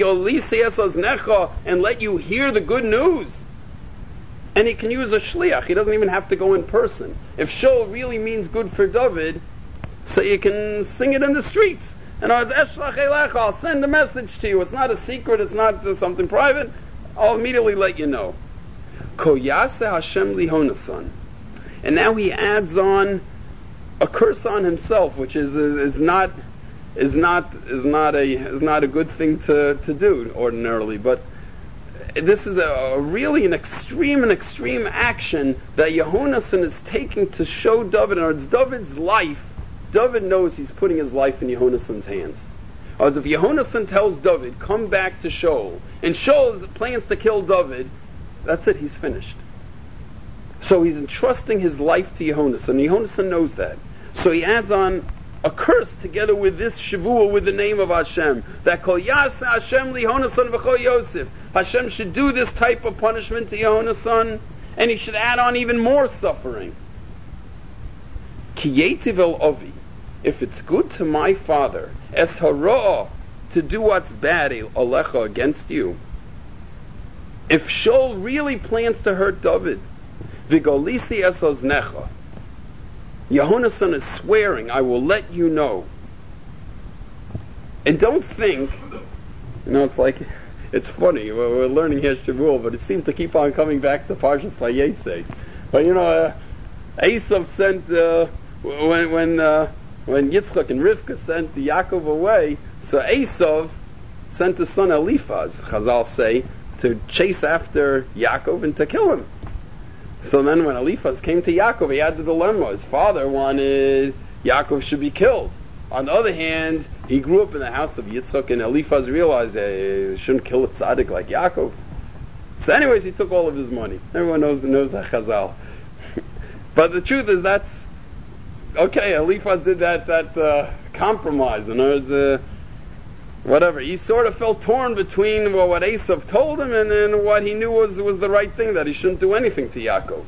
And let you hear the good news. And he can use a shliach. He doesn't even have to go in person. If Shaul really means good for David, so you can sing it in the streets. And I'll send a message to you. It's not a secret. It's not something private. I'll immediately let you know. Koyase Hashem lihonasan. And now he adds on a curse on himself, which is not a good thing to do ordinarily, but this is really an extreme action that Yehonasan is taking to show David, or it's David's life. David knows he's putting his life in Yehonasan's hands. As if Yehonasan tells David, come back to Shaul, and Shaul plans to kill David, that's it, he's finished. So he's entrusting his life to Yehonasan. Yehonasan knows that. So he adds on a curse together with this Shavua with the name of Hashem. That Kol Yasa Hashem lihonasan v'chol Yosef. Hashem should do this type of punishment to Yehonasan, and he should add on even more suffering. Ki yetiv el Avi. If it's good to my father, es hara'ah, to do what's bad, alecha, against you. If Shaul really plans to hurt David, v'golisi es oznecha, Yehonasan is swearing, I will let you know. And don't think, it's funny, we're learning here Shavuot, but it seems to keep on coming back to Parshas Vayetze. But Esav sent, when Yitzchak and Rivka sent Yaakov away, so Esav sent his son Eliphaz, Chazal say, to chase after Yaakov and to kill him. So then when Eliphaz came to Yaakov, he had the dilemma. His father wanted Yaakov should be killed. On the other hand, he grew up in the house of Yitzchak, and Eliphaz realized that he shouldn't kill a tzaddik like Yaakov. So anyways, he took all of his money. Everyone knows that Chazal. But the truth is that's okay. Eliphaz did that compromise. In other words, whatever. He sort of felt torn between what Esav told him and then what he knew was the right thing, that he shouldn't do anything to Yaakov.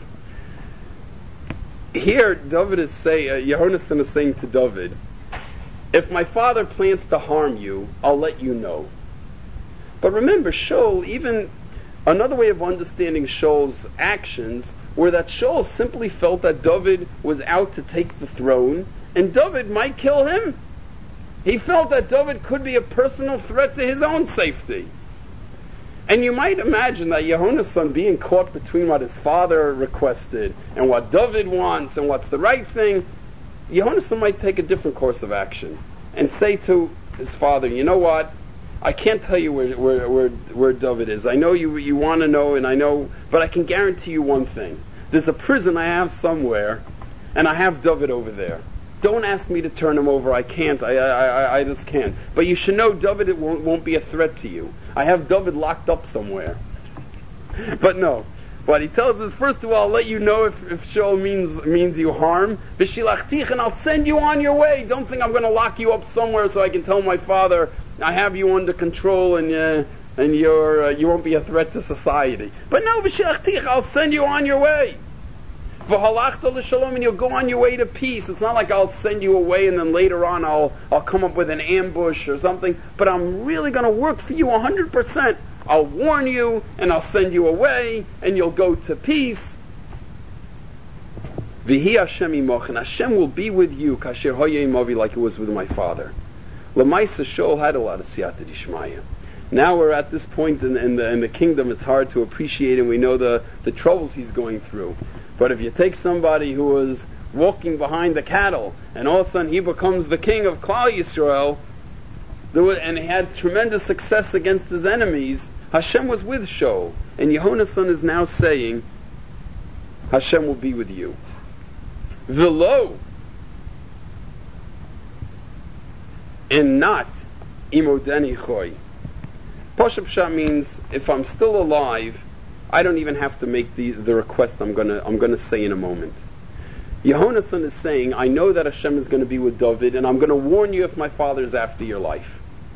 Here, David is saying, Yehonasan is saying to David, if my father plans to harm you, I'll let you know. But remember, Shaul, even another way of understanding Shaul's actions were that Shaul simply felt that David was out to take the throne, and David might kill him. He felt that David could be a personal threat to his own safety. And you might imagine that Yehonasan, being caught between what his father requested and what David wants and what's the right thing, Yehonasan might take a different course of action and say to his father, you know what, I can't tell you where David is. I know you want to know, and I know, but I can guarantee you one thing. There's a prison I have somewhere, and I have David over there. Don't ask me to turn him over. I can't. I just can't. But you should know David won't be a threat to you. I have David locked up somewhere. But no. What he tells us, first of all, I'll let you know if Shaul means you harm. V'shilachticha, and I'll send you on your way. Don't think I'm going to lock you up somewhere so I can tell my father I have you under control and you won't be a threat to society. But no, v'shilachticha, I'll send you on your way. V'halachta l'shalom, and you'll go on your way to peace. It's not like I'll send you away and then later on I'll come up with an ambush or something. But I'm really going to work for you 100%. I'll warn you and I'll send you away and you'll go to peace. V'hi Hashem imoch, and Hashem will be with you kasher hoye imovi, like it was with my father. L'maisa Shaul had a lot of siyata d'ishmaya. Now we're at this point in the kingdom. It's hard to appreciate, and we know the troubles he's going through. But if you take somebody who was walking behind the cattle, and all of a sudden he becomes the king of Klal Yisrael, and he had tremendous success against his enemies, Hashem was with Shaul. And Yehonasan is now saying, Hashem will be with you. V'lo, and not imodeni choy. Pashup Pshat means, if I'm still alive, I don't even have to make the request I'm gonna say in a moment. Yehonasan is saying, I know that Hashem is going to be with David, and I'm going to warn you if my father is after your life.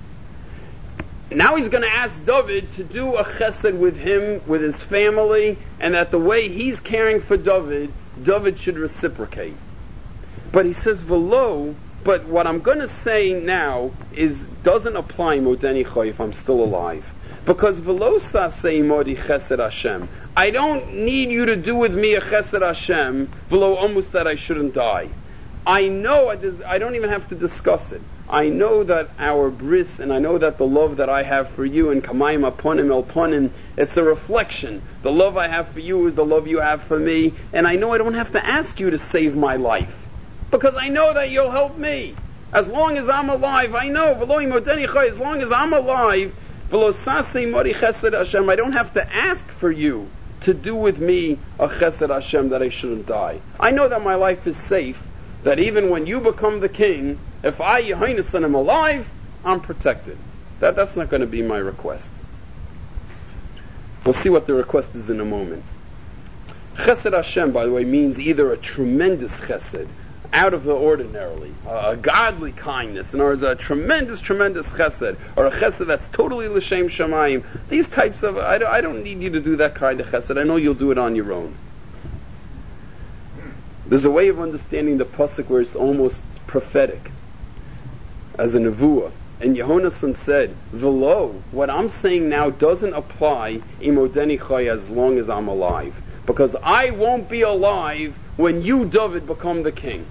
Now he's going to ask David to do a chesed with him, with his family, and that the way he's caring for David should reciprocate. But he says, V'lo, but what I'm going to say now doesn't apply modeni choy if I'm still alive. Because v'lo sasei modi chesed Hashem, I don't need you to do with me a chesed Hashem, v'lo almost that I shouldn't die. I know, I don't even have to discuss it. I know that our bris, and I know that the love that I have for you, and kamayim aponim el ponim, it's a reflection. The love I have for you is the love you have for me, and I know I don't have to ask you to save my life. Because I know that you'll help me. As long as I'm alive, I know, v'lo imodeni choy, as long as I'm alive, I don't have to ask for you to do with me a chesed Hashem that I shouldn't die. I know that my life is safe, that even when you become the king, if I, Yehonasan, am alive, I'm protected. That's not going to be my request. We'll see what the request is in a moment. Chesed Hashem, by the way, means either a tremendous chesed, out of the ordinarily, a godly kindness, in other words, a tremendous chesed, or a chesed that's totally l'shem shamayim. These types of, I don't need you to do that kind of chesed. I know you'll do it on your own. There's a way of understanding the pasuk where it's almost prophetic, as a nevuah. And Yehonasan said, V'lo, what I'm saying now doesn't apply imodeni choy as long as I'm alive. Because I won't be alive when you, David, become the king.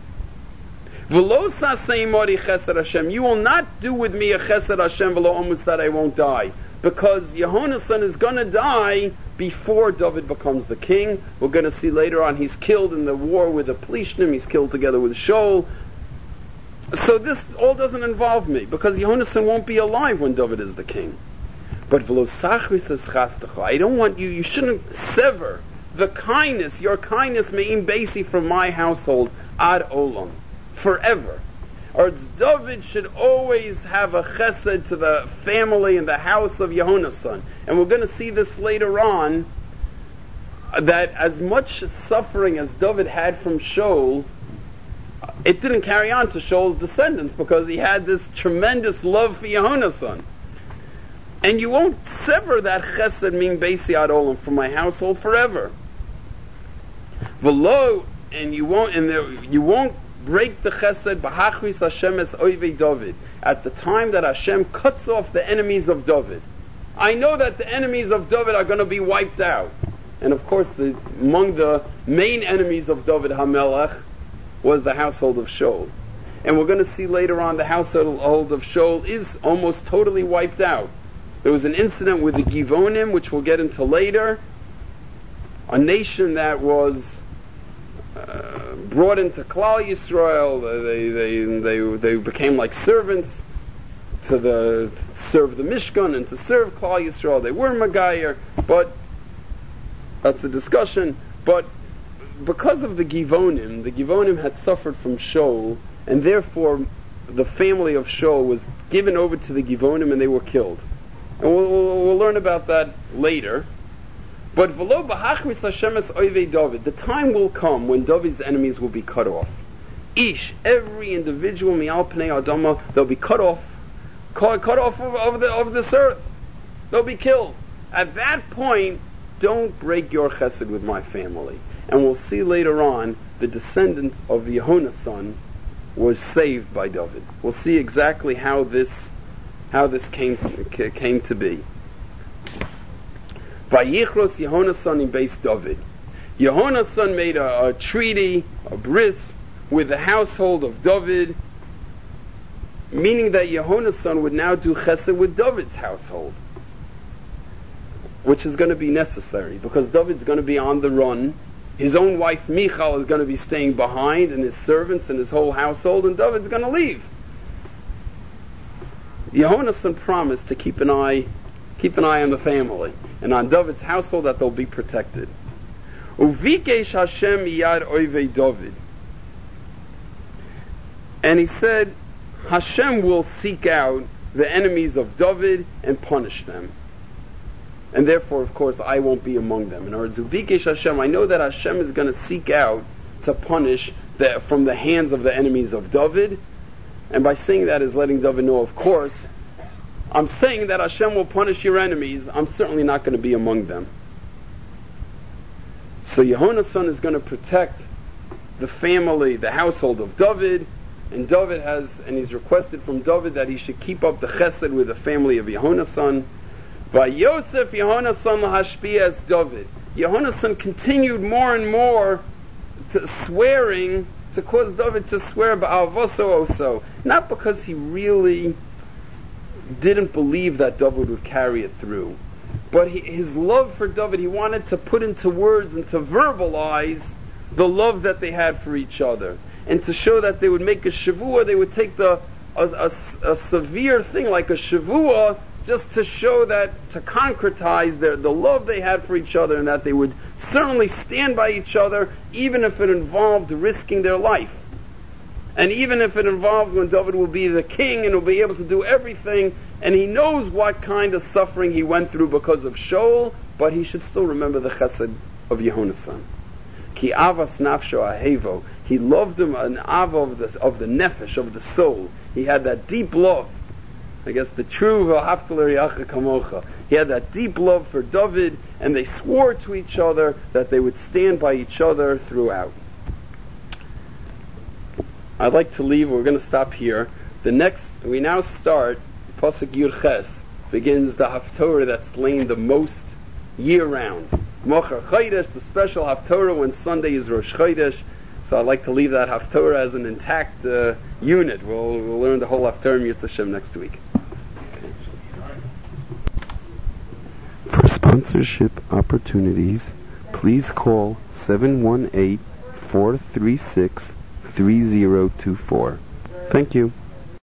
V'lo sasei mori chesed Hashem, you will not do with me a chesed Hashem v'lo almost that I won't die. Because Yehonasan is going to die before David becomes the king. We're going to see later on he's killed in the war with the Plishtim, he's killed together with Shaul. So this all doesn't involve me, because Yehonasan won't be alive when David is the king. But I don't want you shouldn't sever the kindness, your kindness me'im basi from my household ad olam, forever. Or David should always have a chesed to the family and the house of Yehonasan. And we're going to see this later on, that as much suffering as David had from Shaul, it didn't carry on to Shaul's descendants, because he had this tremendous love for Yehonasan. And you won't sever that chesed min beisi ad olam from my household forever. V'lo, and you won't break the chesed b'hachris Hashem es oivei David, at the time that Hashem cuts off the enemies of David. I know that the enemies of David are going to be wiped out. And of course, among the main enemies of David HaMelech was the household of Shaul. And we're going to see later on the household of Shaul is almost totally wiped out. There was an incident with the Givonim, which we'll get into later, a nation that was brought into Klal Yisrael. They became like servants to serve the Mishkan and to serve Klal Yisrael. They were Magayer, but that's a discussion. But because of the Givonim had suffered from Shaul, and therefore the family of Shaul was given over to the Givonim and they were killed. And we'll learn about that later. But v'lo b'hachris Hashem es oivei David, the time will come when David's enemies will be cut off. Every individual mi'al pnei adama, they'll be cut off of this earth. They'll be killed. At that point, don't break your chesed with my family. And we'll see later on, the descendant of Yehonasan was saved by David. We'll see exactly how this came to be. Vayichros Yehonasan in Beis David. Yehonasan made a treaty, a bris, with the household of David, meaning that Yehonasan would now do chesed with David's household, which is going to be necessary, because David's going to be on the run. His own wife Michal is going to be staying behind, and his servants and his whole household, and David's going to leave. Yehonasan promised to keep an eye on the family and on David's household, that they'll be protected. Uvikesh Hashem miyad oivei David, and he said, Hashem will seek out the enemies of David and punish them. And therefore, of course, I won't be among them. In other words, Uvikesh Hashem, I know that Hashem is going to seek out to punish from the hands of the enemies of David. And by saying that is letting David know, of course, I'm saying that Hashem will punish your enemies. I'm certainly not going to be among them. So Yehonasan is going to protect the family, the household of David, and he's requested from David that he should keep up the chesed with the family of Yehonasan. By Yosef Yehonasan lahashpi as David. Yehonasan continued more and more swearing, to cause David to swear ba'avoso oso, not because he really didn't believe that David would carry it through, but his love for David, he wanted to put into words and to verbalize the love that they had for each other, and to show that they would make a shavua, they would take a severe thing like a shavua, just to show that, to concretize the love they had for each other, and that they would certainly stand by each other, even if it involved risking their life. And even if it involved when David will be the king and will be able to do everything, and he knows what kind of suffering he went through because of Shaul, but he should still remember the chesed of Yehonasan. Ki avas nafsho ahevo. He loved him, an ava of the nefesh, of the soul. He had that deep love. I guess the true v'ahavta l'reacha kamocha. He had that deep love for David, and they swore to each other that they would stand by each other throughout. I'd like to leave. We're going to stop here. We now start Pasuk Yud Ches. Begins the Haftorah that's lain the most year round. Mocher Chodesh, the special Haftorah when Sunday is Rosh Chodesh. So I'd like to leave that Haftorah as an intact unit. We'll learn the whole Haftorah Yirtzeh Hashem next week. For sponsorship opportunities, please call 718-436-3024. Thank you.